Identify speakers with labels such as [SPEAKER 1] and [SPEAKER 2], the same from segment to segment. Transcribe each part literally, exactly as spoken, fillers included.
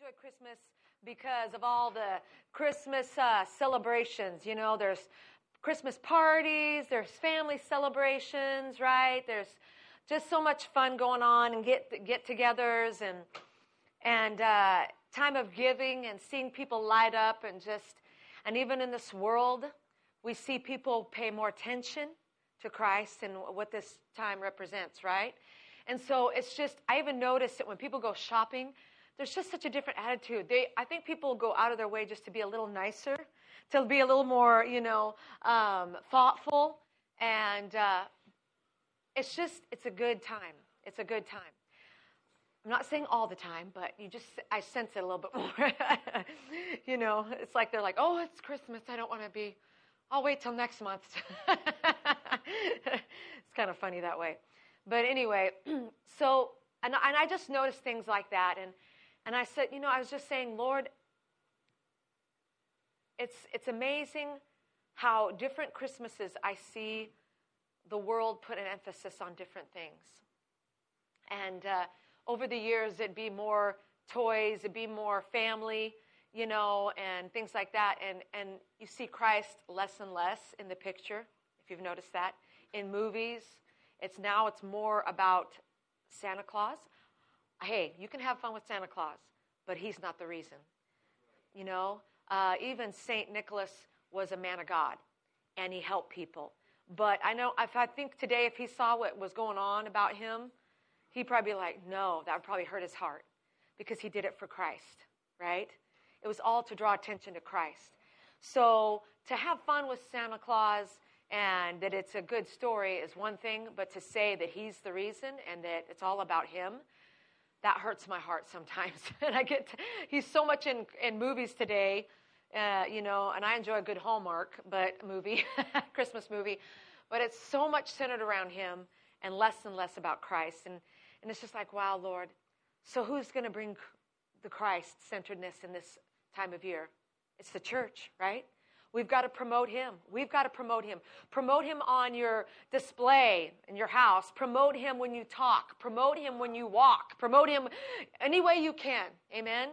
[SPEAKER 1] enjoy Christmas because of all the Christmas uh, celebrations. You know, there's Christmas parties, there's family celebrations, right? There's just so much fun going on and get get-togethers and and uh, time of giving and seeing people light up and just, and even in this world, we see people pay more attention to Christ and what this time represents, right? And so it's just, I even noticed that when people go shopping, there's just such a different attitude. They, I think people go out of their way just to be a little nicer, to be a little more, you know, um, thoughtful. And uh, it's just, it's a good time. It's a good time. I'm not saying all the time, but you just, I sense it a little bit more. You know, it's like they're like, oh, it's Christmas. I don't want to be, I'll wait till next month. It's kind of funny that way. But anyway, so, and, and I just noticed things like that. And, and I said, you know, I was just saying, Lord, it's it's amazing how different Christmases I see the world put an emphasis on different things. And uh, over the years, it'd be more toys, it'd be more family, you know, and things like that. And, and you see Christ less and less in the picture, if you've noticed that. In movies, it's now it's more about Santa Claus. Hey, you can have fun with Santa Claus, but he's not the reason. You know, uh, even Saint Nicholas was a man of God, and he helped people. But I know, if I think today, if he saw what was going on about him, he'd probably be like, no, that would probably hurt his heart, because he did it for Christ, right? It was all to draw attention to Christ. So to have fun with Santa Claus and that it's a good story is one thing, but to say that he's the reason and that it's all about him, that hurts my heart sometimes. And I get to, he's so much in, in movies today, uh, you know, and I enjoy a good Hallmark but movie, Christmas movie, but it's so much centered around him and less and less about Christ. And, and it's just like, wow, Lord, so who's going to bring the Christ-centeredness in this time of year? It's the church, right? We've got to promote him. We've got to promote him. Promote him on your display in your house. Promote him when you talk. Promote him when you walk. Promote him any way you can. Amen?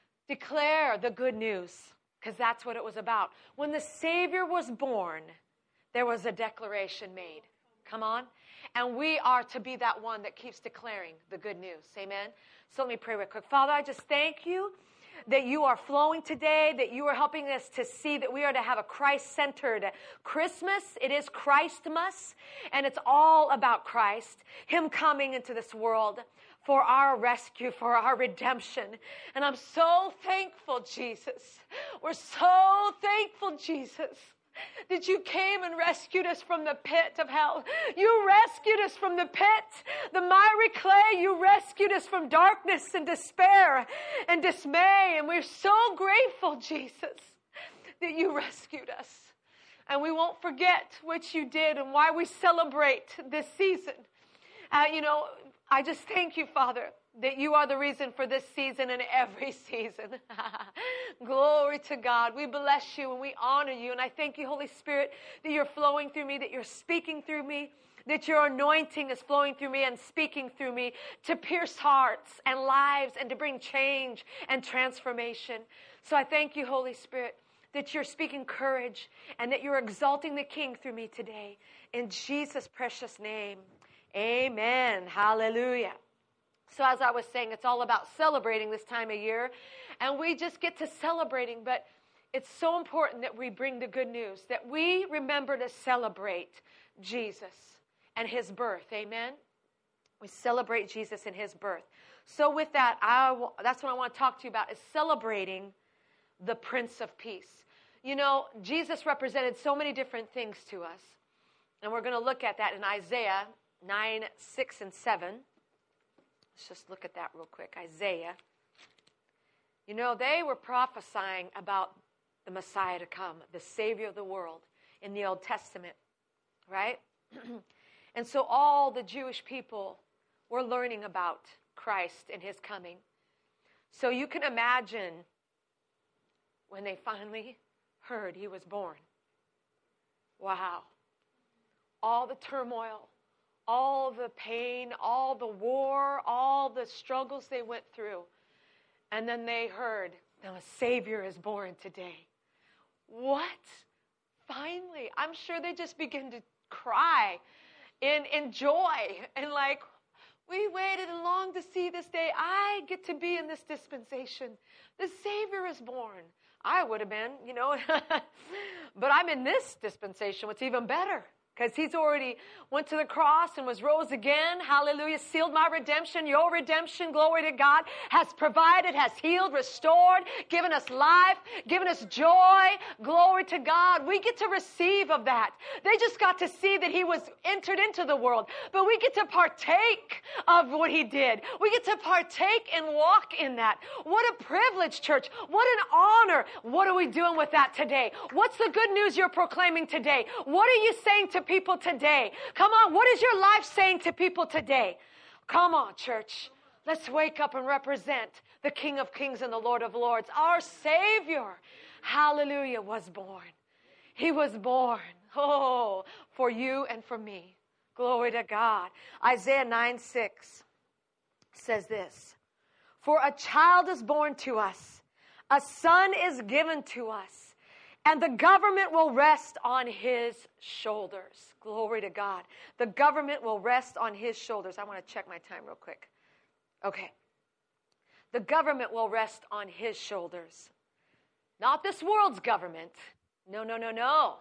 [SPEAKER 1] Declare the good news, because that's what it was about. When the Savior was born, there was a declaration made. Come on. And we are to be that one that keeps declaring the good news. Amen? So let me pray real quick. Father, I just thank you that you are flowing today, that you are helping us to see that we are to have a Christ-centered Christmas. It is Christmas, and it's all about Christ, him coming into this world for our rescue, for our redemption. And I'm so thankful, Jesus. We're so thankful, Jesus, that you came and rescued us from the pit of hell. You rescued us from the pit, the miry clay. You rescued us from darkness and despair and dismay. And we're so grateful, Jesus, that you rescued us. And we won't forget what you did and why we celebrate this season. Uh, you know, I just thank you, Father, that you are the reason for this season and every season. Glory to God. We bless you and we honor you. And I thank you, Holy Spirit, that you're flowing through me, that you're speaking through me, that your anointing is flowing through me and speaking through me to pierce hearts and lives and to bring change and transformation. So I thank you, Holy Spirit, that you're speaking courage and that you're exalting the King through me today. In Jesus' precious name, amen. Hallelujah. So as I was saying, it's all about celebrating this time of year, and we just get to celebrating, but it's so important that we bring the good news, that we remember to celebrate Jesus and his birth, amen? We celebrate Jesus and his birth. So with that, I w- that's what I want to talk to you about, is celebrating the Prince of Peace. You know, Jesus represented so many different things to us, and we're going to look at that in Isaiah nine, six, and seven. Let's just look at that real quick. Isaiah. You know, they were prophesying about the Messiah to come, the Savior of the world in the Old Testament, right? And so all the Jewish people were learning about Christ and his coming. So you can imagine when they finally heard he was born. Wow. All the turmoil, all the pain, all the war, all the struggles they went through. And then they heard, now a Savior is born today. What? Finally. I'm sure they just begin to cry in, in joy. And like, we waited long to see this day. I get to be in this dispensation. The Savior is born. I would have been, you know. But I'm in this dispensation, what's even better. Because he's already went to the cross and was rose again. Hallelujah. Sealed my redemption. Your redemption, glory to God, has provided, has healed, restored, given us life, given us joy. Glory to God. We get to receive of that. They just got to see that he was entered into the world. But we get to partake of what he did. We get to partake and walk in that. What a privilege, church. What an honor. What are we doing with that today? What's the good news you're proclaiming today? What are you saying to people today? Come on, what is your life saying to people today? Come on, church. Let's wake up and represent the King of Kings and the Lord of Lords. Our Savior, hallelujah, was born. He was born, oh, for you and for me. Glory to God. Isaiah nine six says this, for a child is born to us, a son is given to us, and the government will rest on his shoulders. Glory to God. The government will rest on his shoulders. I want to check my time real quick. Okay. The government will rest on his shoulders. Not this world's government. No, no, no, no.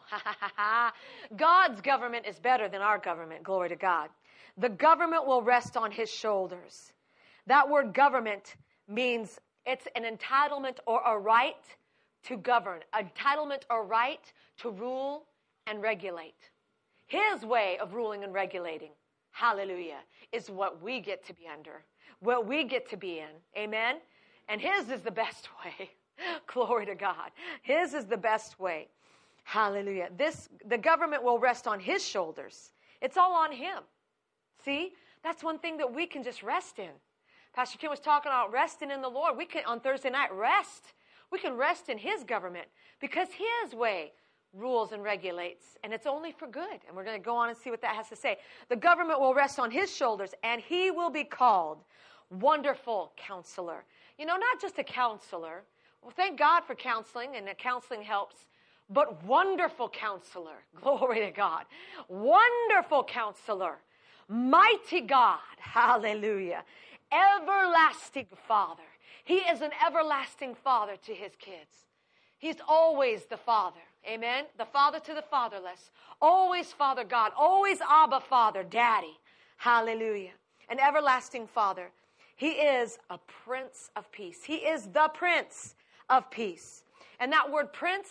[SPEAKER 1] God's government is better than our government. Glory to God. The government will rest on his shoulders. That word government means it's an entitlement or a right to govern, entitlement or right to rule and regulate. His way of ruling and regulating, hallelujah, is what we get to be under, what we get to be in, amen? And his is the best way. Glory to God. His is the best way. Hallelujah. This, the government will rest on his shoulders. It's all on him. See, that's one thing that we can just rest in. Pastor Kim was talking about resting in the Lord. We can, on Thursday night, rest. We can rest in his government because his way rules and regulates, and it's only for good. And we're going to go on and see what that has to say. The government will rest on his shoulders, and he will be called Wonderful Counselor. You know, not just a counselor. Well, thank God for counseling, and that counseling helps. But Wonderful Counselor. Glory to God. Wonderful Counselor. Mighty God. Hallelujah. Everlasting Father. He is an everlasting father to his kids. He's always the father. Amen? The father to the fatherless. Always Father God. Always Abba Father, Daddy. Hallelujah. An everlasting Father. He is a Prince of Peace. He is the Prince of Peace. And that word prince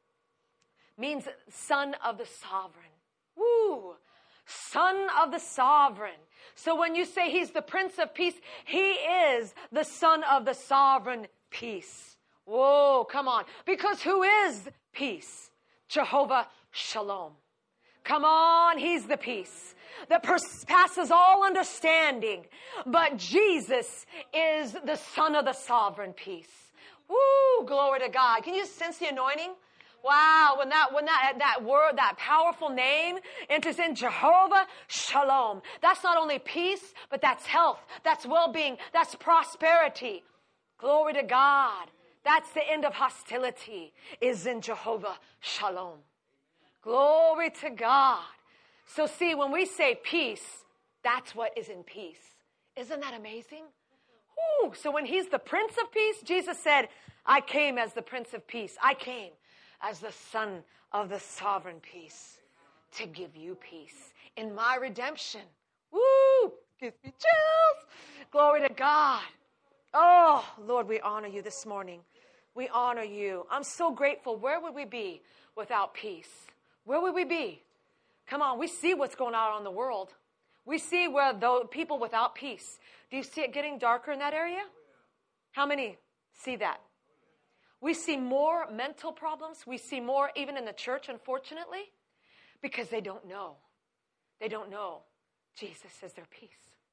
[SPEAKER 1] means son of the sovereign. Woo! Son of the sovereign. So when you say he's the Prince of Peace, he is the son of the sovereign peace. Whoa, come on. Because who is peace? Jehovah Shalom. Come on, he's the peace that passes all understanding. But Jesus is the son of the sovereign peace. Woo, glory to God. Can you sense the anointing? Wow, when that when that that word, that powerful name enters in, Jehovah Shalom. That's not only peace, but that's health, that's well-being, that's prosperity. Glory to God. That's the end of hostility, is in Jehovah Shalom. Glory to God. So see, when we say peace, that's what is in peace. Isn't that amazing? Ooh, so when he's the Prince of Peace, Jesus said, I came as the Prince of Peace. I came as the Son of the Sovereign Peace to give you peace in my redemption. Woo! Gives me chills. Glory to God. Oh, Lord, we honor you this morning. We honor you. I'm so grateful. Where would we be without peace? Where would we be? Come on, we see what's going on in the world. We see where the people without peace. Do you see it getting darker in that area? How many see that? We see more mental problems. We see more even in the church, unfortunately, because they don't know. They don't know Jesus is their peace.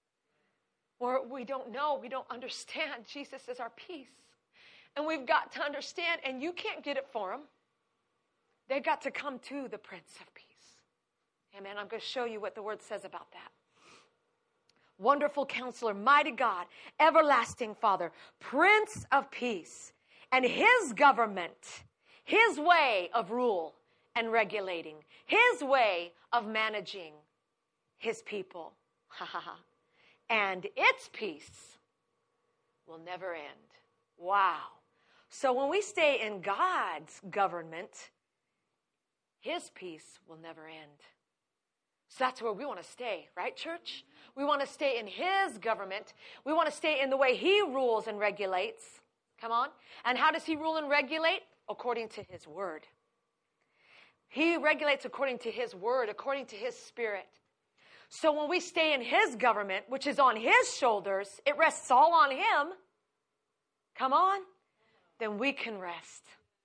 [SPEAKER 1] Or we don't know, we don't understand Jesus is our peace. And we've got to understand, and you can't get it for them. They've got to come to the Prince of Peace. Amen. I'm going to show you what the word says about that. Wonderful Counselor, Mighty God, Everlasting Father, Prince of Peace. And his government, his way of rule and regulating, his way of managing his people. And its peace will never end. Wow. So when we stay in God's government, his peace will never end. So that's where we want to stay, right, church? We want to stay in his government. We want to stay in the way he rules and regulates. Come on. And how does he rule and regulate? According to his word. He regulates according to his word, according to his spirit. So when we stay in his government, which is on his shoulders, it rests all on him. Come on. Then we can rest.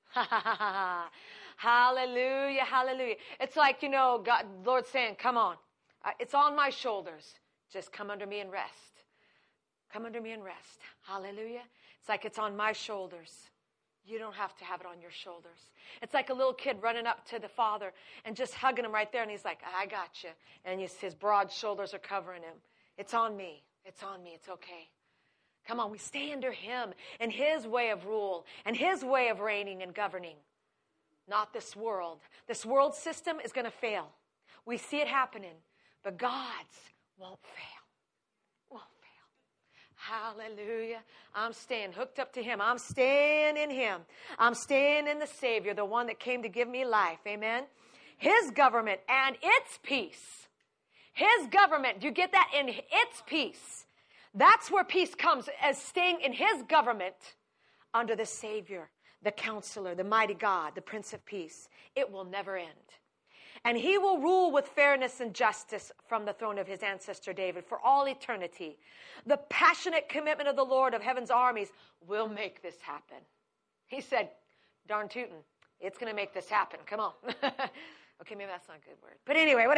[SPEAKER 1] Hallelujah, hallelujah. It's like, you know, God, Lord saying, come on. Uh, it's on my shoulders. Just come under me and rest. Come under me and rest. Hallelujah. It's like it's on my shoulders. You don't have to have it on your shoulders. It's like a little kid running up to the father and just hugging him right there. And he's like, I got you. And his broad shoulders are covering him. It's on me. It's on me. It's okay. Come on, we stay under him and his way of rule and his way of reigning and governing. Not this world. This world system is going to fail. We see it happening. But God's won't fail. Won't fail. Hallelujah. I'm staying hooked up to him. I'm staying in him. I'm staying in the Savior, the one that came to give me life. Amen. His government and its peace. His government. Do you get that? In its peace. That's where peace comes, as staying in his government under the Savior, the Counselor, the Mighty God, the Prince of Peace. It will never end. And he will rule with fairness and justice from the throne of his ancestor David for all eternity. The passionate commitment of the Lord of heaven's armies will make this happen. He said, darn tootin', it's going to make this happen. Come on. Okay, maybe that's not a good word. But anyway,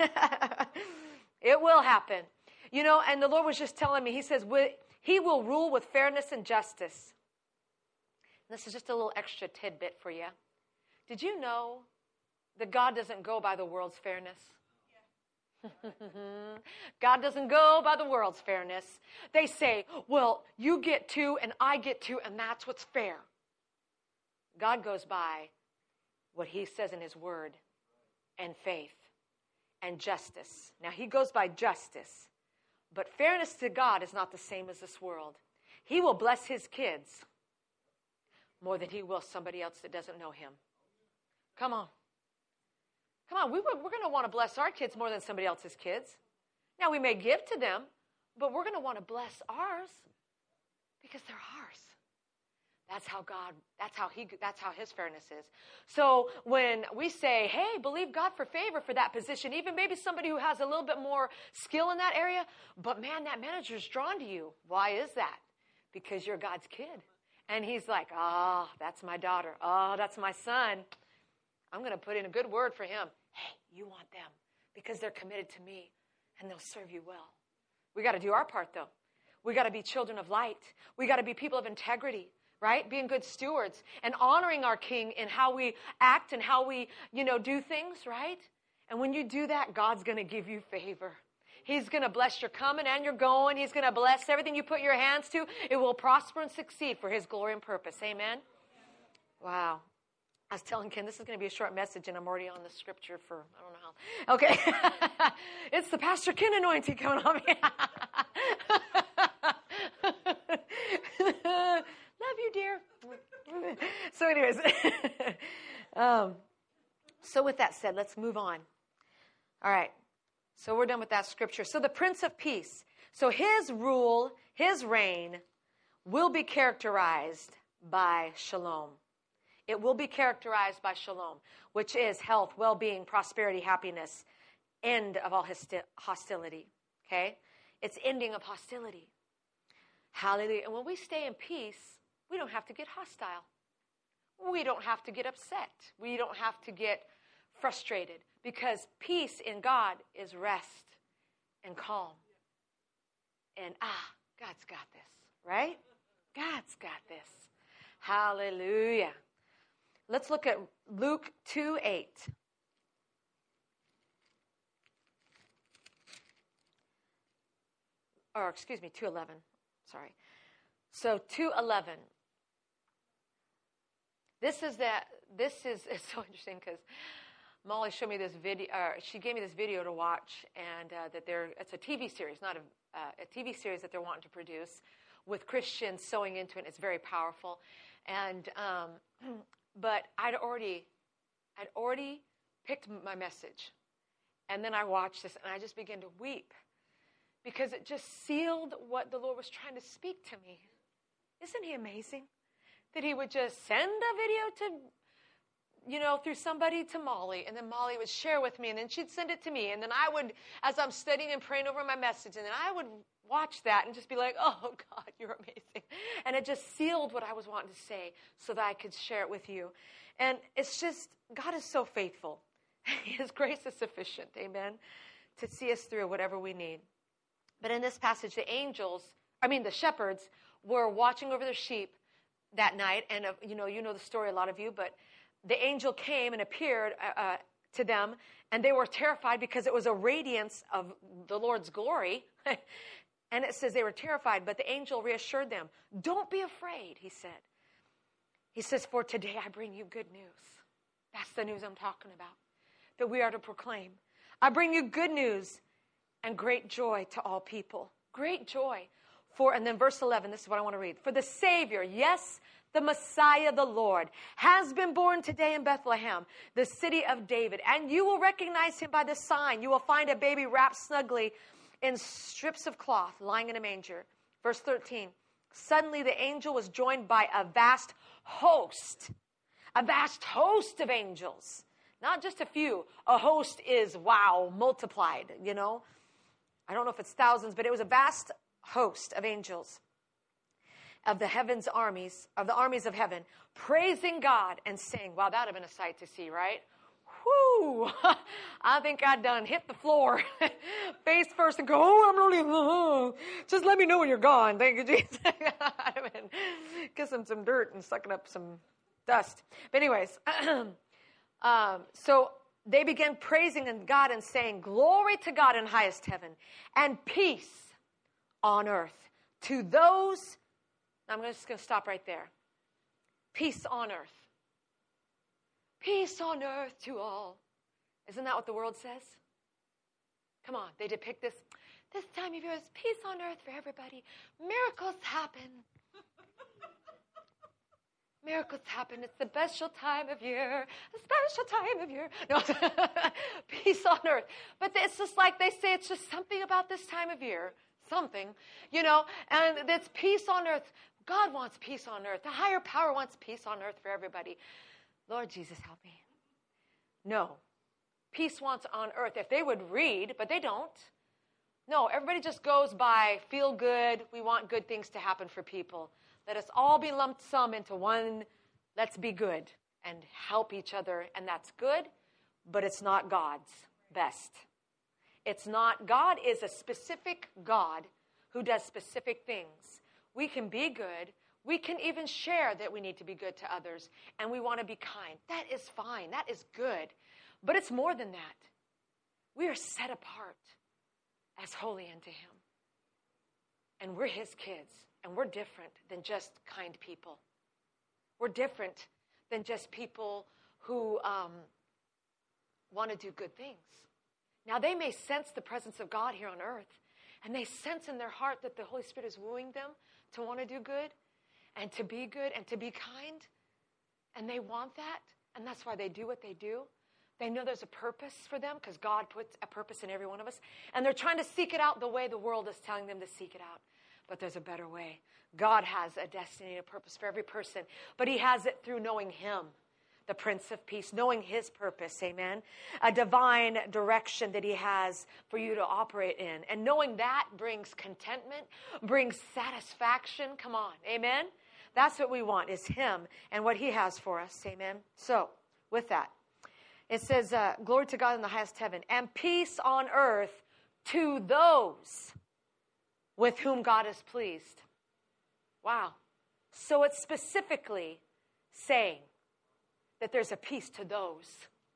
[SPEAKER 1] it will happen. You know, and the Lord was just telling me, he says, he will rule with fairness and justice. And this is just a little extra tidbit for you. Did you know that God doesn't go by the world's fairness? Yeah. God doesn't go by the world's fairness. They say, well, you get two and I get two, and that's what's fair. God goes by what he says in his word and faith and justice. Now, he goes by justice. But fairness to God is not the same as this world. He will bless his kids more than he will somebody else that doesn't know him. Come on. Come on, we, we're going to want to bless our kids more than somebody else's kids. Now, we may give to them, but we're going to want to bless ours because they're ours. That's how God, that's how he, that's how his fairness is. So when we say, hey, believe God for favor for that position, even maybe somebody who has a little bit more skill in that area, but man, that manager's drawn to you. Why is that? Because you're God's kid. And he's like, ah, oh, that's my daughter. Oh, that's my son. I'm going to put in a good word for him. Hey, you want them because they're committed to me and they'll serve you well. We got to do our part, though. We got to be children of light. We got to be people of integrity. Right? Being good stewards and honoring our King in how we act and how we, you know, do things, right? And when you do that, God's going to give you favor. He's going to bless your coming and your going. He's going to bless everything you put your hands to. It will prosper and succeed for his glory and purpose. Amen? Wow. I was telling Ken, this is going to be a short message, and I'm already on the scripture for, I don't know how. Okay. It's the Pastor Ken anointing coming on me. Love you, dear. So anyways, um, so with that said, let's move on. All right. So we're done with that scripture. So the Prince of Peace. So his rule, his reign will be characterized by shalom. It will be characterized by shalom, which is health, well-being, prosperity, happiness, end of all hosti- hostility. Okay? It's ending of hostility. Hallelujah. And when we stay in peace, we don't have to get hostile. We don't have to get upset. We don't have to get frustrated because peace in God is rest and calm. And ah, God's got this, right? God's got this. Hallelujah. Let's look at Luke two eight. or excuse me, two eleven. Sorry. So two eleven. This is that. This is it's so interesting because Molly showed me this video. Or she gave me this video to watch, and uh, that they're it's a T V series, not a, uh, a T V series that they're wanting to produce with Christians sewing into it. It's very powerful, and um, but I'd already, I'd already picked my message, and then I watched this, and I just began to weep because it just sealed what the Lord was trying to speak to me. Isn't He amazing that He would just send a video to, you know, through somebody to Molly, and then Molly would share with me, and then she'd send it to me, and then I would, as I'm studying and praying over my message, and then I would watch that and just be like, oh, God, you're amazing. And it just sealed what I was wanting to say so that I could share it with you. And it's just, God is so faithful. His grace is sufficient, amen, to see us through whatever we need. But in this passage, the angels, I mean, the shepherds were watching over their sheep that night, and, uh, you know, you know the story, a lot of you, but the angel came and appeared uh, uh, to them, and they were terrified because it was a radiance of the Lord's glory. And it says they were terrified, but the angel reassured them. Don't be afraid, he said. He says, for today I bring you good news. That's the news I'm talking about, that we are to proclaim. I bring you good news and great joy to all people. Great joy. For, and then verse eleven, this is what I want to read. For the Savior, yes, the Messiah, the Lord, has been born today in Bethlehem, the city of David. And you will recognize him by the sign. You will find a baby wrapped snugly in strips of cloth, lying in a manger. Verse thirteen, suddenly the angel was joined by a vast host. A vast host of angels. Not just a few. A host is, wow, multiplied, you know. I don't know if it's thousands, but it was a vast host of angels. Of the heavens armies, of the armies of heaven, praising God and saying, wow, that would have been a sight to see, right? Whoo! I think I'd done hit the floor face first and go, oh, I'm really, oh, just let me know when you're gone. Thank you, Jesus. I'd been kissing some dirt and sucking up some dust. But anyways, um, so they began praising God and saying, glory to God in highest heaven and peace on earth to those. I'm just going to stop right there. Peace on earth. Peace on earth to all. Isn't that what the world says? Come on, they depict this. This time of year is peace on earth for everybody. Miracles happen. Miracles happen. It's the special time of year. A special time of year. No, peace on earth. But it's just like they say, it's just something about this time of year. Something, you know, and it's peace on earth. God wants peace on earth. The higher power wants peace on earth for everybody. Lord Jesus, help me. No. Peace wants on earth. If they would read, but they don't. No, everybody just goes by feel good. We want good things to happen for people. Let us all be lumped sum into one, let's be good and help each other. And that's good, but it's not God's best. It's not, God is a specific God who does specific things. We can be good. We can even share that we need to be good to others, and we want to be kind. That is fine. That is good. But it's more than that. We are set apart as holy unto him. And we're his kids, and we're different than just kind people. We're different than just people who um, want to do good things. Now, they may sense the presence of God here on earth, and they sense in their heart that the Holy Spirit is wooing them to want to do good and to be good and to be kind, and they want that, and that's why they do what they do. They know there's a purpose for them because God puts a purpose in every one of us, and they're trying to seek it out the way the world is telling them to seek it out. But there's a better way. God has a destiny and a purpose for every person, but he has it through knowing him, the Prince of Peace, knowing his purpose, amen? A divine direction that he has for you to operate in. And knowing that brings contentment, brings satisfaction. Come on, amen? That's what we want, is him and what he has for us, amen? So, with that, it says, uh, glory to God in the highest heaven, and peace on earth to those with whom God is pleased. Wow. So it's specifically saying that there's a peace to those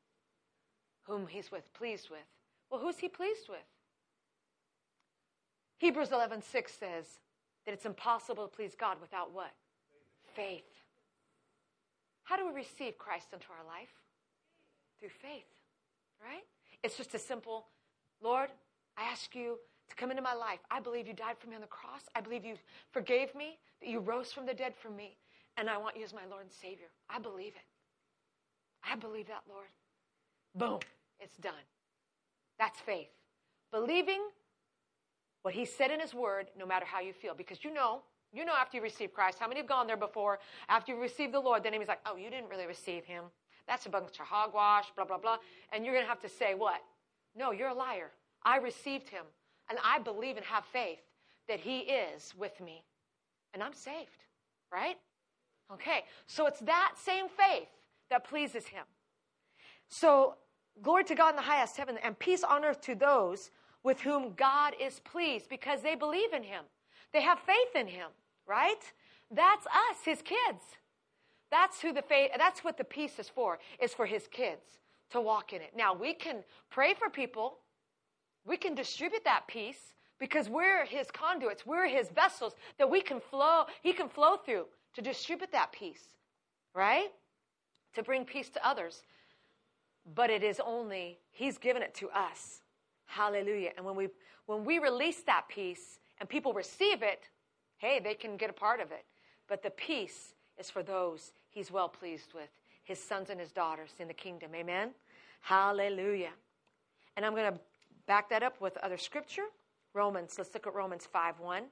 [SPEAKER 1] whom he's with, pleased with. Well, who's he pleased with? Hebrews eleven six says that it's impossible to please God without what? Faith. How do we receive Christ into our life? Through faith, right? It's just a simple, Lord, I ask you to come into my life. I believe you died for me on the cross. I believe you forgave me, that you rose from the dead for me, and I want you as my Lord and Savior. I believe it. I believe that, Lord. Boom, it's done. That's faith. Believing what he said in his word, no matter how you feel. Because you know, you know after you receive Christ, how many have gone there before, after you receive the Lord, the enemy's like, oh, you didn't really receive him. That's a bunch of hogwash, blah, blah, blah. And you're going to have to say what? No, you're a liar. I received him, and I believe and have faith that he is with me, and I'm saved, right? Okay, so it's that same faith that pleases him. So, glory to God in the highest heaven, and peace on earth to those with whom God is pleased, because they believe in him. They have faith in him, right? That's us, his kids. That's who the faith, that's what the peace is for, is for his kids to walk in it. Now, we can pray for people. We can distribute that peace because we're his conduits. We're his vessels that we can flow, he can flow through to distribute that peace, right? To bring peace to others. But it is only, he's given it to us. Hallelujah. And when we when we release that peace and people receive it, hey, they can get a part of it. But the peace is for those he's well pleased with, his sons and his daughters in the kingdom. Amen? Hallelujah. And I'm going to back that up with other scripture. Romans, let's look at Romans five one.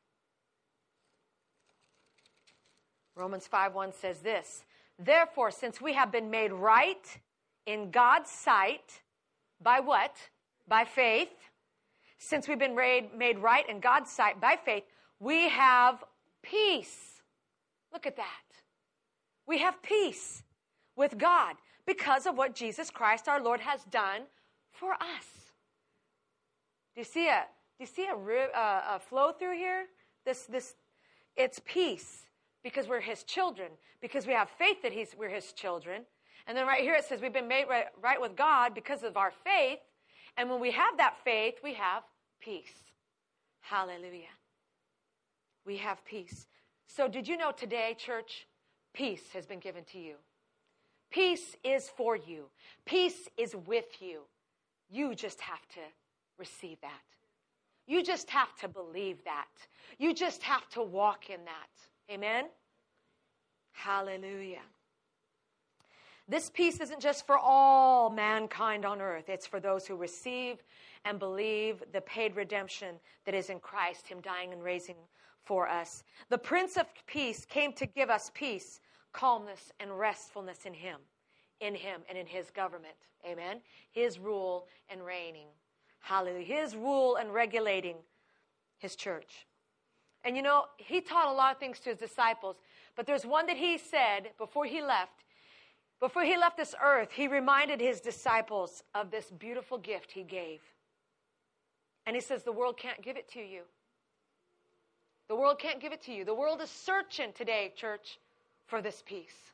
[SPEAKER 1] Romans five one says this, therefore, since we have been made right in God's sight, by what? By faith. Since we've been made, made right in God's sight by faith, we have peace. Look at that. We have peace with God because of what Jesus Christ our Lord has done for us. Do you see a do you see a, a, a flow through here? This this it's peace because we're his children, because we have faith that he's we're his children. And then right here it says we've been made right, right with God because of our faith. And when we have that faith, we have peace. Hallelujah. We have peace. So did you know today, church, peace has been given to you. Peace is for you. Peace is with you. You just have to receive that. You just have to believe that. You just have to walk in that. Amen? Hallelujah. This peace isn't just for all mankind on earth. It's for those who receive and believe the paid redemption that is in Christ, him dying and raising for us. The Prince of Peace came to give us peace, calmness, and restfulness in him, in him and in his government. Amen? His rule and reigning. Hallelujah. His rule and regulating his church. And you know, he taught a lot of things to his disciples, but there's one that he said before he left. Before he left this earth, he reminded his disciples of this beautiful gift he gave. And he says, the world can't give it to you. The world can't give it to you. The world is searching today, church, for this peace.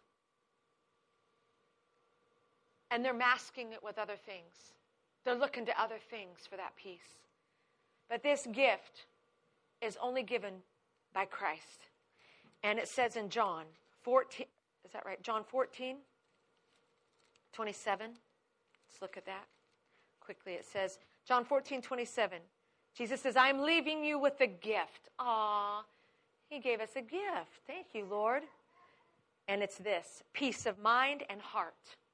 [SPEAKER 1] And they're masking it with other things. They're looking to other things for that peace. But this gift is only given by Christ. And it says in John fourteen, is that right? John fourteen, twenty-seven. Let's look at that quickly. It says, John fourteen, twenty-seven. Jesus says, I'm leaving you with a gift. Aw, he gave us a gift. Thank you, Lord. And it's this, peace of mind and heart.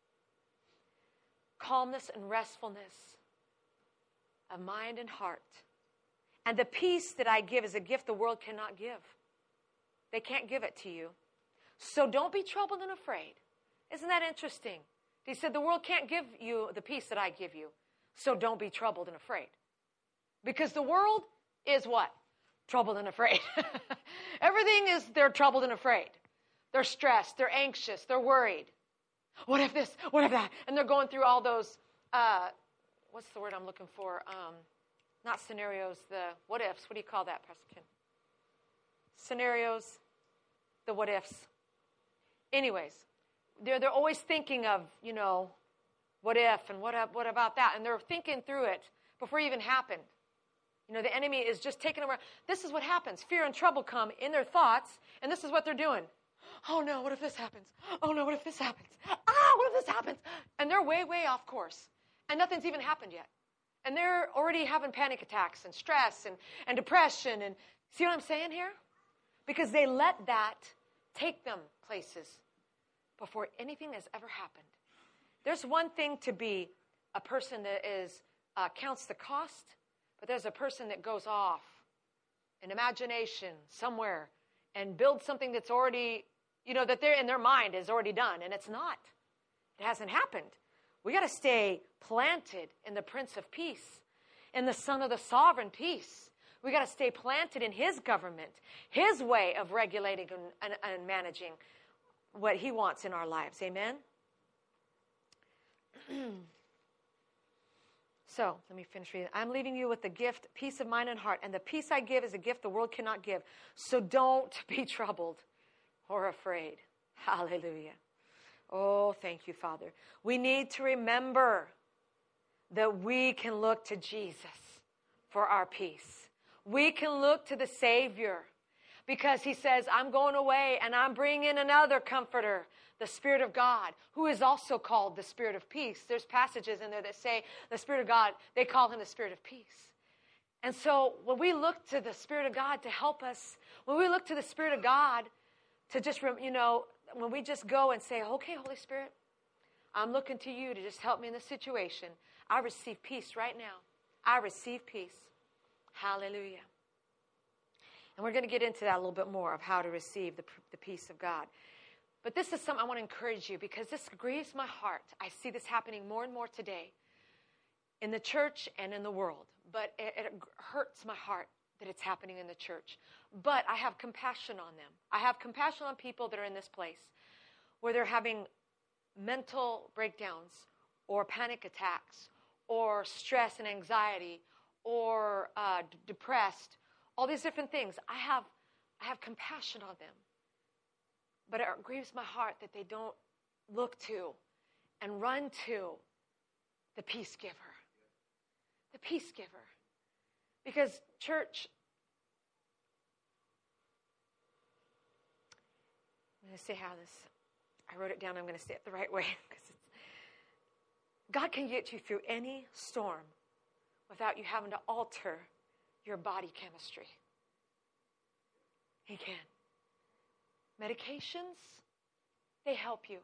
[SPEAKER 1] Calmness and restfulness of mind and heart. And the peace that I give is a gift the world cannot give. They can't give it to you. So don't be troubled and afraid. Isn't that interesting? He said the world can't give you the peace that I give you. So don't be troubled and afraid. Because the world is what? Troubled and afraid. Everything is, they're troubled and afraid. They're stressed. They're anxious. They're worried. What if this? What if that? And they're going through all those, uh, what's the word I'm looking for? Um, not scenarios, the what ifs. What do you call that, Pastor Kim? Scenarios, the what ifs. Anyways, they're, they're always thinking of, you know, what if and what, what about that? And they're thinking through it before it even happened. You know, the enemy is just taking over. This is what happens. Fear and trouble come in their thoughts, and this is what they're doing. Oh, no, what if this happens? Oh, no, what if this happens? Ah, what if this happens? And they're way, way off course, and nothing's even happened yet. And they're already having panic attacks and stress and, and depression. And see what I'm saying here? Because they let that take them places before anything has ever happened. There's one thing to be a person that is uh, counts the cost, but there's a person that goes off in imagination somewhere and builds something that's already, you know, that they're in their mind is already done, and it's not. It hasn't happened. We got to stay planted in the Prince of Peace, in the Son of the Sovereign Peace. We got to stay planted in His government, His way of regulating and, and, and managing what He wants in our lives. Amen? So, let me finish reading. I'm leaving you with the gift, peace of mind and heart. And the peace I give is a gift the world cannot give. So don't be troubled or afraid. Hallelujah. Oh, thank you, Father. We need to remember that we can look to Jesus for our peace. We can look to the Savior because He says, I'm going away and I'm bringing another comforter, the Spirit of God, who is also called the Spirit of Peace. There's passages in there that say the Spirit of God, they call Him the Spirit of Peace. And so when we look to the Spirit of God to help us, when we look to the Spirit of God to just, you know, when we just go and say, okay, Holy Spirit, I'm looking to you to just help me in this situation. I receive peace right now. I receive peace. Hallelujah. And we're going to get into that a little bit more of how to receive the, the peace of God. But this is something I want to encourage you because this grieves my heart. I see this happening more and more today in the church and in the world. But it, it hurts my heart that it's happening in the church. But I have compassion on them. I have compassion on people that are in this place where they're having mental breakdowns or panic attacks or stress and anxiety or uh, d- depressed, all these different things. I have, I have compassion on them. But it grieves my heart that they don't look to and run to the peace giver. The peace giver. Because church, I'm going to say how this, I wrote it down, I'm going to say it the right way. Because it's, God can get you through any storm without you having to alter your body chemistry. He can. Medications, they help you.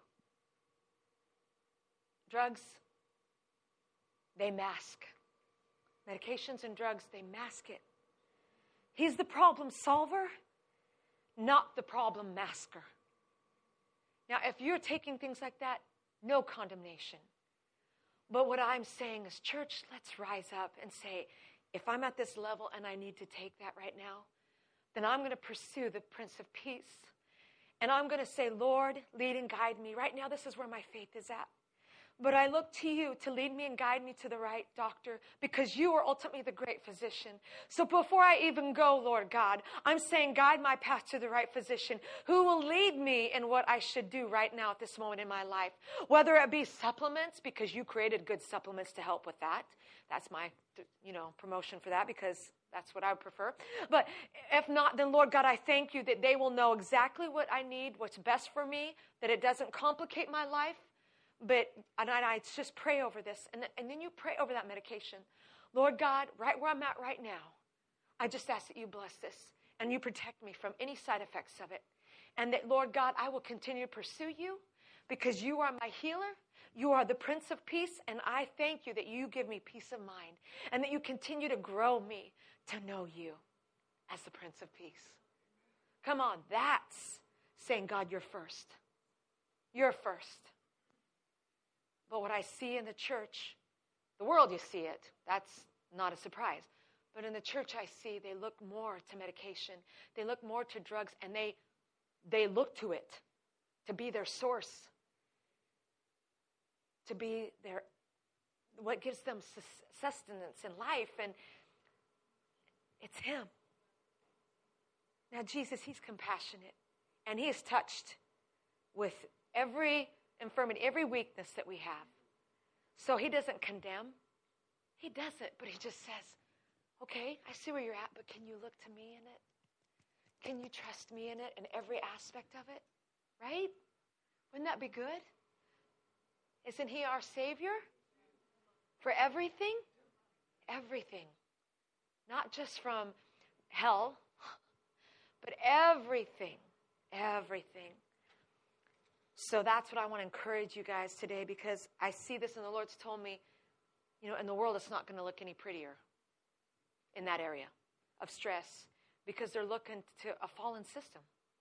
[SPEAKER 1] Drugs, they mask. Medications and drugs, they mask it. He's the problem solver, not the problem masker. Now, if you're taking things like that, no condemnation. But what I'm saying is, church, let's rise up and say, if I'm at this level and I need to take that right now, then I'm going to pursue the Prince of Peace. And I'm going to say, Lord, lead and guide me. Right now, this is where my faith is at. But I look to you to lead me and guide me to the right doctor because you are ultimately the great physician. So before I even go, Lord God, I'm saying guide my path to the right physician who will lead me in what I should do right now at this moment in my life. Whether it be supplements, because you created good supplements to help with that. That's my, you know, promotion for that because that's what I would prefer. But if not, then Lord God, I thank you that they will know exactly what I need, what's best for me, that it doesn't complicate my life. But and I, I just pray over this. And, th- and then you pray over that medication. Lord God, right where I'm at right now, I just ask that you bless this and you protect me from any side effects of it. And that, Lord God, I will continue to pursue you because you are my healer. You are the Prince of Peace. And I thank you that you give me peace of mind and that you continue to grow me to know you as the Prince of Peace. Come on, that's saying, God, you're first. You're first. But what I see in the church, the world you see it, that's not a surprise. But in the church I see they look more to medication. They look more to drugs, and they they look to it to be their source, to be their what gives them sustenance in life, and it's Him. Now Jesus, He's compassionate, and He is touched with every infirmity, every weakness that we have. So He doesn't condemn. He doesn't, but He just says, okay, I see where you're at, but can you look to me in it? Can you trust me in it, in every aspect of it? Right? Wouldn't that be good? Isn't he our Savior? For everything? Everything. Not just from hell, but everything. Everything. So that's what I want to encourage you guys today, because I see this and the Lord's told me, you know, in the world it's not going to look any prettier in that area of stress, because they're looking to a fallen system.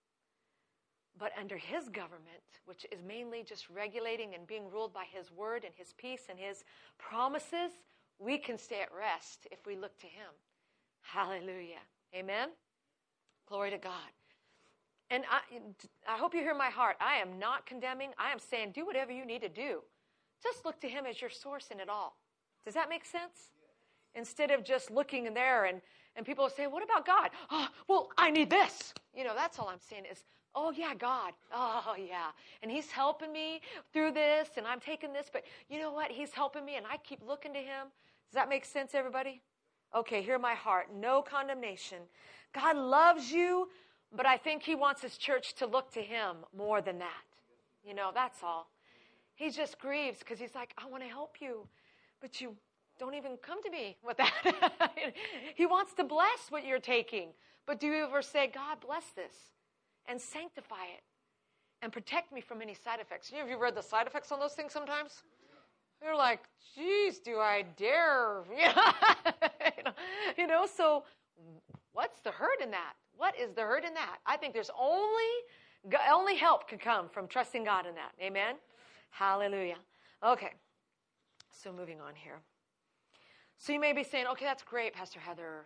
[SPEAKER 1] But under his government, which is mainly just regulating and being ruled by his word and his peace and his promises, we can stay at rest if we look to him. Hallelujah. Amen? Glory to God. And I, I hope you hear my heart. I am not condemning. I am saying do whatever you need to do. Just look to him as your source in it all. Does that make sense? Instead of just looking in there and, and people say, what about God? Oh, well, I need this. You know, that's all I'm saying is, oh, yeah, God. Oh, yeah. And he's helping me through this, and I'm taking this. But you know what? He's helping me, and I keep looking to him. Does that make sense, everybody? Okay, hear my heart. No condemnation. God loves you, but I think he wants his church to look to him more than that. You know, that's all. He just grieves because he's like, I want to help you, but you don't even come to me with that. He wants to bless what you're taking. But do you ever say, God, bless this and sanctify it and protect me from any side effects? You know, have you read the side effects on those things sometimes? You're like, geez, do I dare? you, know, you know, so what's the hurt in that? What is the hurt in that? I think there's only, only help can come from trusting God in that. Amen? Hallelujah. Okay, so moving on here. So you may be saying, okay, that's great, Pastor Heather,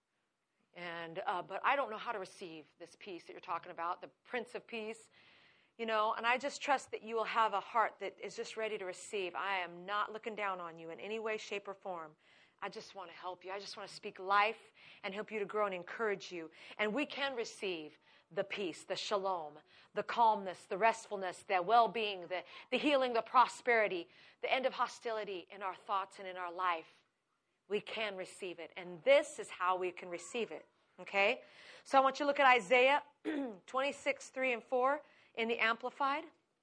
[SPEAKER 1] and uh, but I don't know how to receive this peace that you're talking about, the Prince of Peace, you know, and I just trust that you will have a heart that is just ready to receive. I am not looking down on you in any way, shape, or form. I just want to help you. I just want to speak life and help you to grow and encourage you. And we can receive the peace, the shalom, the calmness, the restfulness, the well-being, the, the healing, the prosperity, the end of hostility in our thoughts and in our life. We can receive it. And this is how we can receive it. Okay? So I want you to look at Isaiah twenty-six, three and four in the Amplified.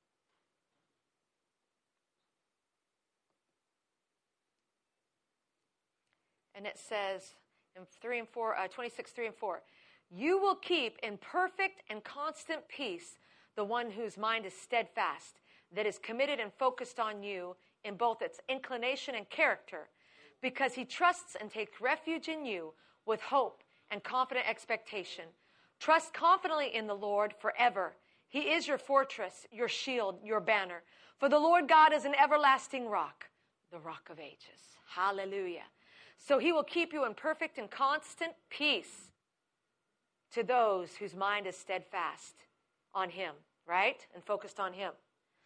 [SPEAKER 1] And it says in three and four, uh, twenty-six, three and four, you will keep in perfect and constant peace the one whose mind is steadfast, that is committed and focused on you in both its inclination and character, because he trusts and takes refuge in you with hope and confident expectation. Trust confidently in the Lord forever. He is your fortress, your shield, your banner. For the Lord God is an everlasting rock, the rock of ages. Hallelujah. So he will keep you in perfect and constant peace to those whose mind is steadfast on him, right? And focused on him.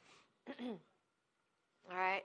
[SPEAKER 1] All right.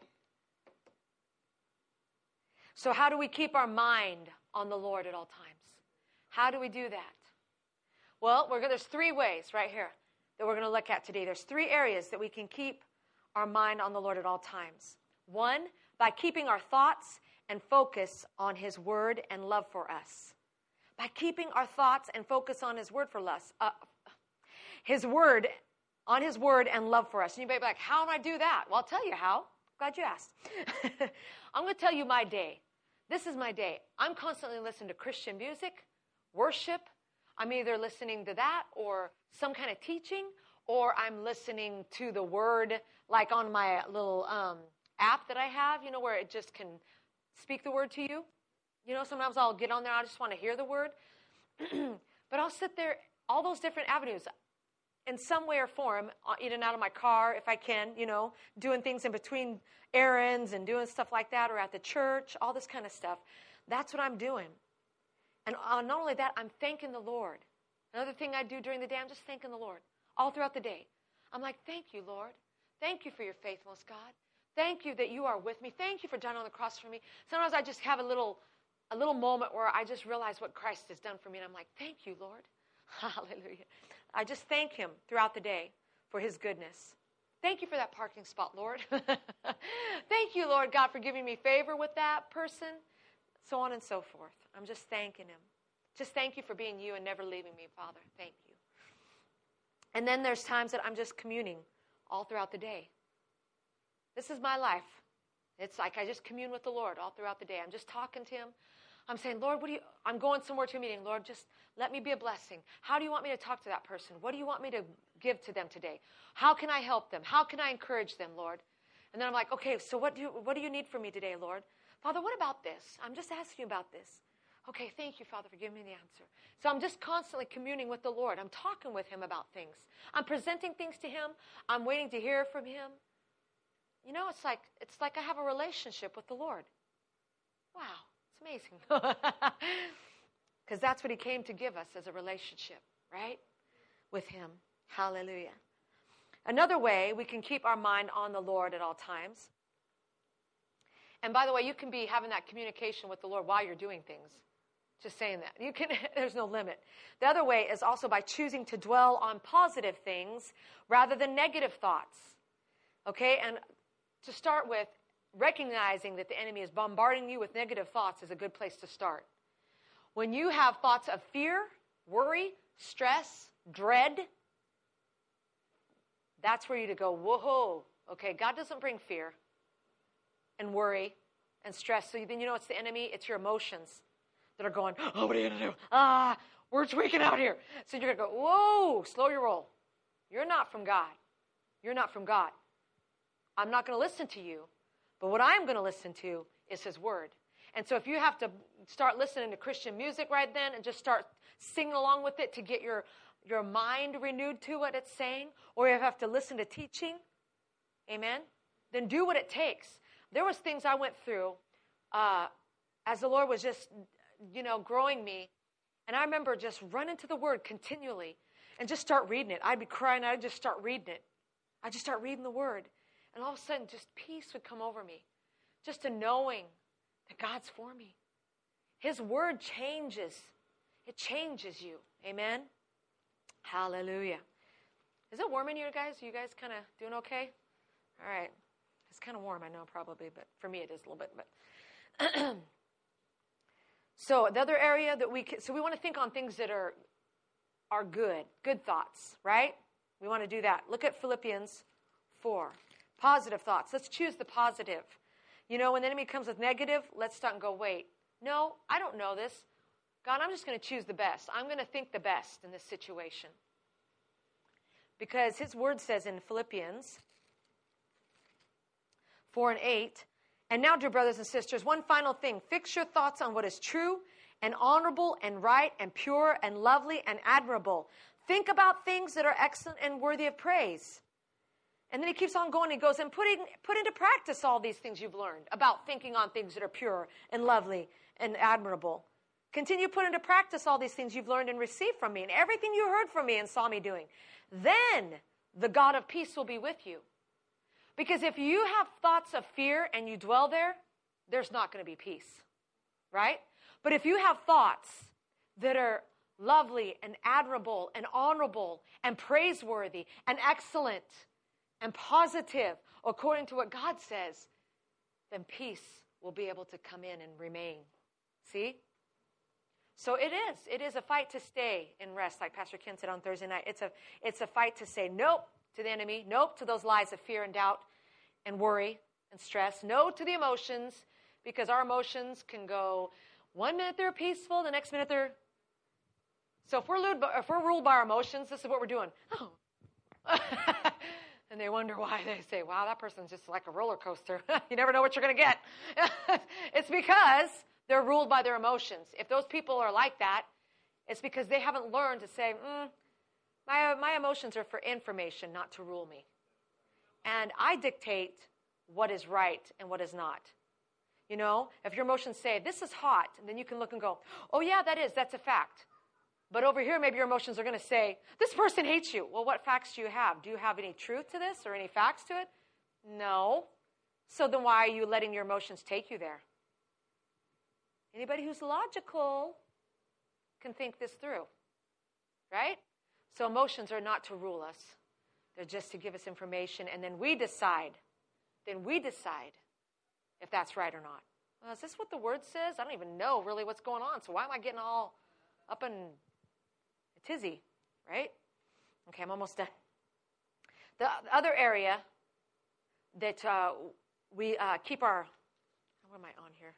[SPEAKER 1] So how do we keep our mind on the Lord at all times? How do we do that? Well, we're gonna, there's three ways right here that we're going to look at today. There's three areas that we can keep our mind on the Lord at all times. One, by keeping our thoughts and focus on his word and love for us. By keeping our thoughts and focus on his word for us. Uh, his word, on his word and love for us. And you may be like, how do I do that? Well, I'll tell you how. Glad you asked. I'm going to tell you my day. This is my day. I'm constantly listening to Christian music, worship. I'm either listening to that or some kind of teaching, or I'm listening to the word, like on my little um, app that I have, you know, where it just can speak the word to you. You know, sometimes I'll get on there, I just want to hear the word. But I'll sit there, all those different avenues, in some way or form, in and out of my car if I can, you know, doing things in between errands and doing stuff like that, or at the church, all this kind of stuff. That's what I'm doing. And uh, not only that, I'm thanking the Lord. Another thing I do during the day, I'm just thanking the Lord all throughout the day. I'm like, thank you, Lord. Thank you for your faithfulness, God. Thank you that you are with me. Thank you for dying on the cross for me. Sometimes I just have a little, a little moment where I just realize what Christ has done for me, and I'm like, thank you, Lord. Hallelujah. I just thank him throughout the day for his goodness. Thank you for that parking spot, Lord. Thank you, Lord God, for giving me favor with that person. so on and so forth. I'm just thanking him. Just thank you for being you and never leaving me, Father. Thank you. And then there's times that I'm just communing all throughout the day. This is my life. It's like I just commune with the Lord all throughout the day. I'm just talking to him. I'm saying, Lord, what do you, I'm going somewhere to a meeting. Lord, just let me be a blessing. How do you want me to talk to that person? What do you want me to give to them today? How can I help them? How can I encourage them, Lord? And then I'm like, okay, so what do you, what do you need from me today, Lord? Father, what about this? I'm just asking you about this. Okay, thank you, Father, for giving me the answer. So I'm just constantly communing with the Lord. I'm talking with him about things. I'm presenting things to him. I'm waiting to hear from him. You know, it's like it's like I have a relationship with the Lord. Wow, it's amazing. Because that's what he came to give us, as a relationship, right? With him. Hallelujah. Another way we can keep our mind on the Lord at all times. And by the way, you can be having that communication with the Lord while you're doing things. Just saying that. You can. There's no limit. The other way is also by choosing to dwell on positive things rather than negative thoughts. Okay? And to start with, recognizing that the enemy is bombarding you with negative thoughts is a good place to start. When you have thoughts of fear, worry, stress, dread, that's where you to go, whoa, okay, God doesn't bring fear and worry and stress. So then you know it's the enemy, it's your emotions that are going, oh, what are you going to do? Ah, we're tweaking out here. So you're going to go, whoa, slow your roll. You're not from God. You're not from God. I'm not going to listen to you, but what I'm going to listen to is his word. And so if you have to start listening to Christian music right then and just start singing along with it to get your, your mind renewed to what it's saying, or you have to listen to teaching, amen, then do what it takes. There was things I went through uh, as the Lord was just, you know, growing me. And I remember just running to the word continually and just start reading it. I'd be crying. I'd just start reading it. I'd just start reading the word. And all of a sudden, just peace would come over me. Just a knowing that God's for me. His word changes. It changes you. Amen? Hallelujah. Is it warm in here, guys? Are you guys kind of doing okay? All right. It's kind of warm, I know, probably, but for me it is a little bit. But so the other area that we can, so we want to think on things that are are good, good thoughts, right? We want to do that. Look at Philippians four. Positive thoughts. Let's choose the positive. You know, when the enemy comes with negative, let's stop and go, wait, no, I don't know this. God, I'm just going to choose the best. I'm going to think the best in this situation. Because his word says in Philippians four and eight, and now, dear brothers and sisters, one final thing. Fix your thoughts on what is true and honorable and right and pure and lovely and admirable. Think about things that are excellent and worthy of praise. And then he keeps on going. He goes, and putting, put into practice all these things you've learned about thinking on things that are pure and lovely and admirable. Continue to put into practice all these things you've learned and received from me and everything you heard from me and saw me doing. Then the God of peace will be with you. Because if you have thoughts of fear and you dwell there, there's not going to be peace, right? But if you have thoughts that are lovely and admirable and honorable and praiseworthy and excellent and positive, according to what God says, then peace will be able to come in and remain. See? So it is. It is a fight to stay in rest, like Pastor Ken said on Thursday night. It's a, it's a fight to say nope to the enemy, nope to those lies of fear and doubt and worry and stress, no to the emotions, because our emotions can go one minute they're peaceful, the next minute they're... So if we're, if we're ruled by our emotions, this is what we're doing. Oh. And they wonder why. They say, wow, that person's just like a roller coaster. You never know what you're going to get. It's because they're ruled by their emotions. If those people are like that, it's because they haven't learned to say, mm, my, my emotions are for information, not to rule me. And I dictate what is right and what is not. You know, if your emotions say, this is hot, then you can look and go, oh, yeah, that is. That's a fact. But over here, maybe your emotions are going to say, this person hates you. Well, what facts do you have? Do you have any truth to this or any facts to it? No. So then why are you letting your emotions take you there? Anybody who's logical can think this through, right? So emotions are not to rule us. They're just to give us information, and then we decide. Then we decide if that's right or not. well, is this what the word says? I don't even know really what's going on. So why am I getting all up in a tizzy, right? Okay, I'm almost done. The other area that uh, we uh, keep our, what am I on here?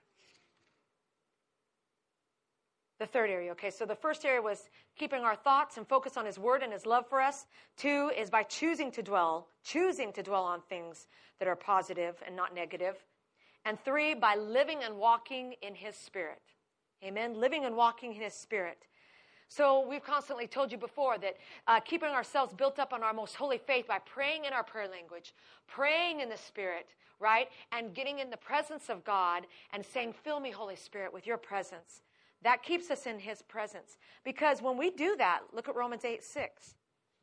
[SPEAKER 1] The third area, okay. So the first area was keeping our thoughts and focus on his word and his love for us. Two is by choosing to dwell, choosing to dwell on things that are positive and not negative. And three, by living and walking in his spirit. Amen? Living and walking in his spirit. So we've constantly told you before that uh, keeping ourselves built up on our most holy faith by praying in our prayer language, praying in the Spirit, right? And getting in the presence of God and saying, fill me, Holy Spirit, with your presence. That keeps us in his presence. Because when we do that, look at Romans eight six.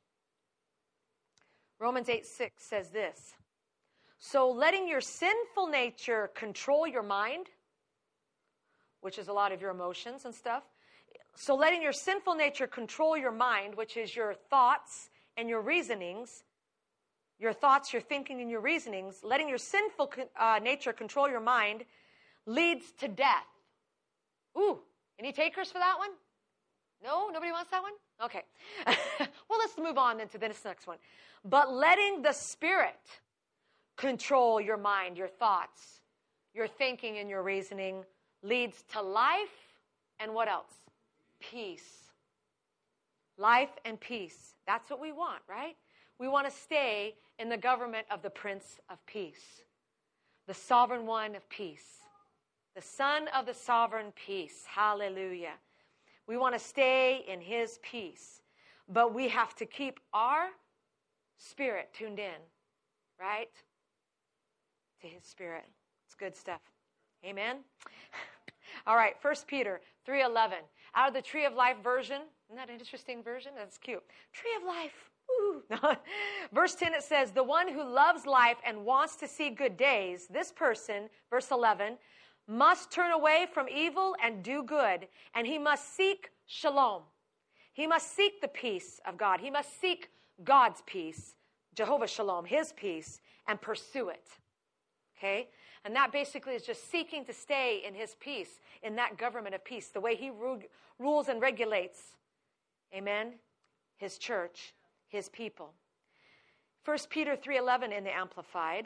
[SPEAKER 1] Romans eight six says this. So letting your sinful nature control your mind, which is a lot of your emotions and stuff. So letting your sinful nature control your mind, which is your thoughts and your reasonings, your thoughts, your thinking, and your reasonings, letting your sinful uh, nature control your mind leads to death. Ooh, any takers for that one? No? Nobody wants that one? Okay. Well, let's move on then to this next one. But letting the Spirit control your mind, your thoughts, your thinking, and your reasoning leads to life and what else? Peace. Life and peace. That's what we want, right? We want to stay in the government of the Prince of Peace, the sovereign one of peace, the Son of the sovereign peace. Hallelujah. We want to stay in his peace, but we have to keep our spirit tuned in, right? To his spirit. It's good stuff. Amen. All right, First Peter three eleven. Out of the Tree of Life version. Isn't that an interesting version? That's cute. Tree of Life. Woo. Verse ten, it says, the one who loves life and wants to see good days, this person, verse eleven, must turn away from evil and do good, and he must seek shalom. He must seek the peace of God. He must seek God's peace, Jehovah Shalom, his peace, and pursue it. Okay? And that basically is just seeking to stay in his peace, in that government of peace, the way he ru- rules and regulates, amen, his church, his people. First Peter three eleven in the Amplified.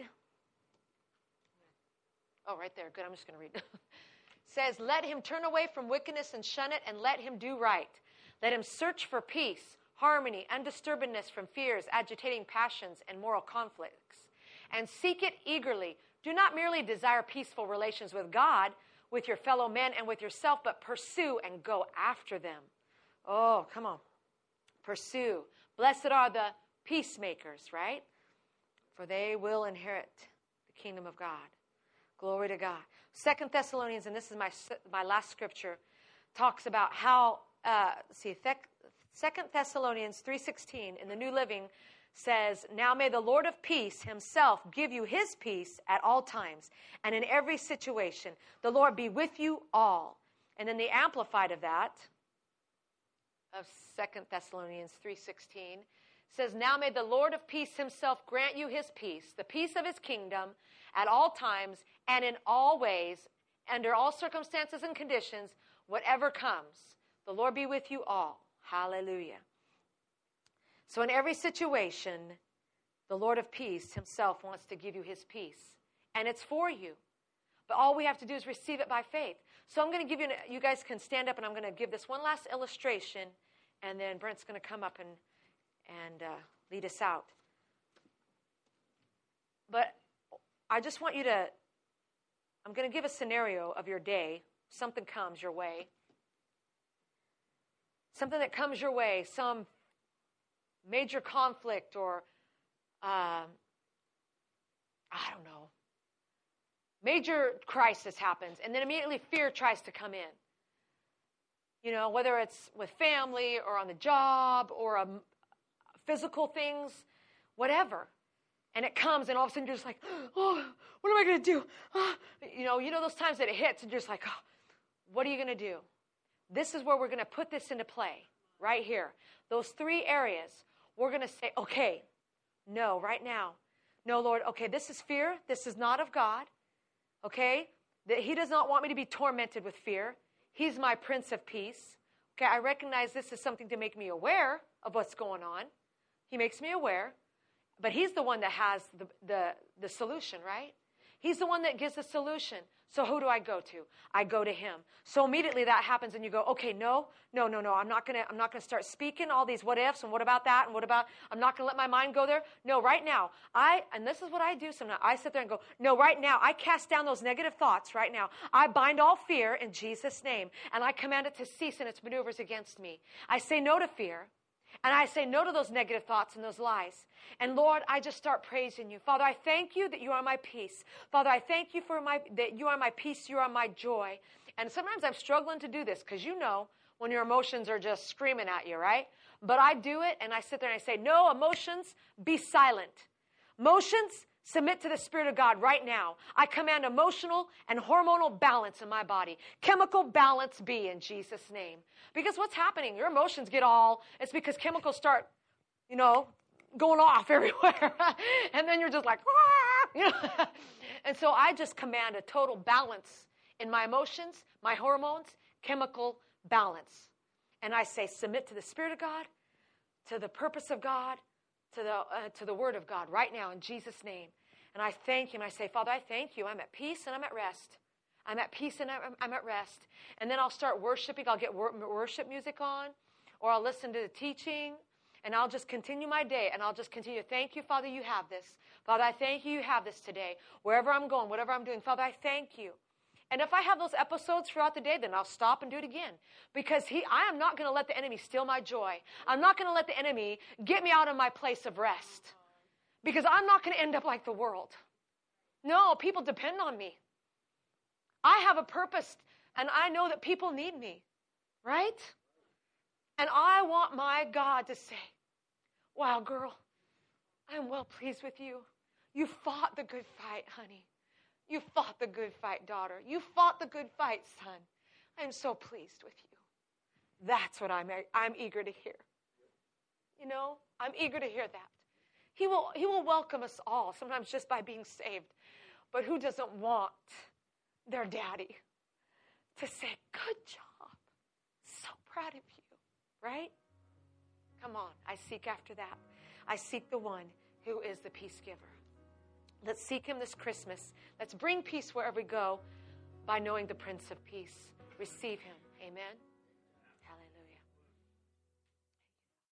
[SPEAKER 1] Oh, right there. Good. I'm just going to read. Says, let him turn away from wickedness and shun it, and let him do right. Let him search for peace, harmony, undisturbedness from fears, agitating passions, and moral conflicts, and seek it eagerly. Do not merely desire peaceful relations with God, with your fellow men, and with yourself, but pursue and go after them. Oh, come on. Pursue. Blessed are the peacemakers, right? For they will inherit the kingdom of God. Glory to God. Second Thessalonians, and this is my my last scripture, talks about how, uh, see, Second Thessalonians three sixteen in the New Living says, now may the Lord of peace himself give you his peace at all times and in every situation. The Lord be with you all. And then the Amplified of that, of Second Thessalonians three sixteen, says, now may the Lord of peace himself grant you his peace, the peace of his kingdom, at all times and in all ways, under all circumstances and conditions, whatever comes. The Lord be with you all. Hallelujah. So in every situation, the Lord of peace himself wants to give you his peace. And it's for you. But all we have to do is receive it by faith. So I'm going to give you, you guys can stand up and I'm going to give this one last illustration. And then Brent's going to come up and, and uh, lead us out. But I just want you to, I'm going to give a scenario of your day. Something comes your way. Something that comes your way, some major conflict or, uh, I don't know, major crisis happens, and then immediately fear tries to come in. You know, whether it's with family or on the job or um, physical things, whatever. And it comes, and all of a sudden you're just like, oh, what am I going to do? Oh. You know, you know those times that it hits, and you're just like, oh, what are you going to do? This is where we're going to put this into play, right here. Those three areas, we're going to say, okay, no, right now. No, Lord, okay, this is fear. This is not of God. Okay? that he does not want me to be tormented with fear. He's my Prince of Peace. Okay, I recognize this is something to make me aware of what's going on. He makes me aware. But he's the one that has the, the, the solution, right? He's the one that gives the solution. So who do I go to? I go to him. So immediately that happens and you go, okay, no, no, no, no. I'm not going to, I'm not going to start speaking all these what ifs and what about that and what about, I'm not going to let my mind go there. No, right now, I, and this is what I do sometimes. I sit there and go, no, right now, I cast down those negative thoughts right now. I bind all fear in Jesus' name and I command it to cease in its maneuvers against me. I say no to fear. And I say no to those negative thoughts and those lies. And Lord, I just start praising you. Father, I thank you that you are my peace. Father, I thank you for my that you are my peace, you are my joy. And sometimes I'm struggling to do this because you know when your emotions are just screaming at you, right? But I do it and I sit there and I say, no, emotions, be silent. Emotions, submit to the Spirit of God right now. I command emotional and hormonal balance in my body. Chemical balance be in Jesus' name. Because what's happening? Your emotions get all, it's because chemicals start, you know, going off everywhere. And then you're just like, ah! You know? And so I just command a total balance in my emotions, my hormones, chemical balance. And I say, submit to the Spirit of God, to the purpose of God, to the uh, to the Word of God right now in Jesus' name. And I thank you and I say, Father, I thank you. I'm at peace and I'm at rest. I'm at peace and I'm, I'm at rest. And then I'll start worshiping. I'll get wor- worship music on, or I'll listen to the teaching, and I'll just continue my day, and I'll just continue. Thank you, Father, you have this. Father, I thank you, you have this today. Wherever I'm going, whatever I'm doing, Father, I thank you. And if I have those episodes throughout the day, then I'll stop and do it again. Because he, I am not going to let the enemy steal my joy. I'm not going to let the enemy get me out of my place of rest. Because I'm not going to end up like the world. No, people depend on me. I have a purpose, and I know that people need me, right? And I want my God to say, wow, girl, I am well pleased with you. You fought the good fight, honey. You fought the good fight, daughter. You fought the good fight, son. I'm so pleased with you. That's what I'm, I'm eager to hear. You know, I'm eager to hear that. He will, he will welcome us all, sometimes just by being saved. But who doesn't want their daddy to say, good job, so proud of you, right? Come on, I seek after that. I seek the one who is the peace giver. Let's seek him this Christmas. Let's bring peace wherever we go by knowing the Prince of Peace. Receive him. Amen.